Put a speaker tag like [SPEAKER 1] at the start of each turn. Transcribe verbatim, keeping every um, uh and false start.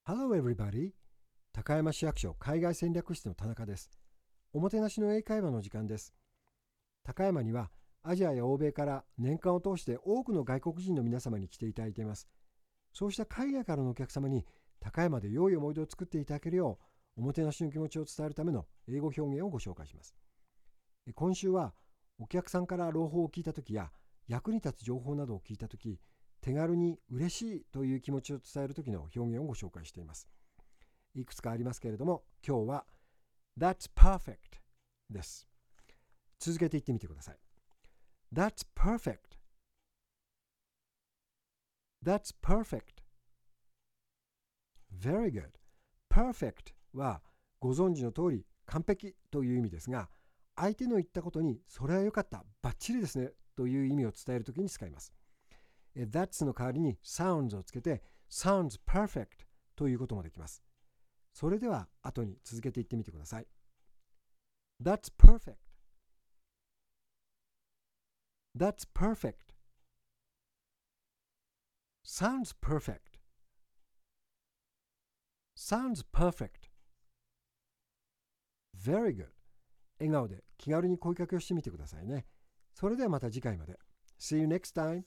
[SPEAKER 1] Hello everybody! 高山市役所海外戦略室の田中です。おもてなしの英会話の時間です。高山にはアジアや欧米から年間を通して多くの外国人の皆様に来ていただいています。そうした海外からのお客様に高山で良い思い出を作っていただけるようおもてなしの気持ちを伝えるための英語表現をご紹介します。今週はお客さんから朗報を聞いたときや役に立つ情報などを聞いたとき、手軽に嬉しいという気持ちを伝えるときの表現をご紹介しています。いくつかありますけれども、今日は That's perfect です。続けて言ってみてください。That's perfect. That's perfect. Very good. Perfect はご存知の通り完璧という意味ですが、相手の言ったことにそれは良かった、バッチリですねという意味を伝えるときに使います。That's の代わりに sounds をつけて sounds perfect ということもできます。それでは後に続けて言ってみてください。That's perfect. That's perfect. Sounds perfect. Sounds perfect. Very good. 笑顔で気軽に声かけをしてみてくださいね。それではまた次回まで。See you next time.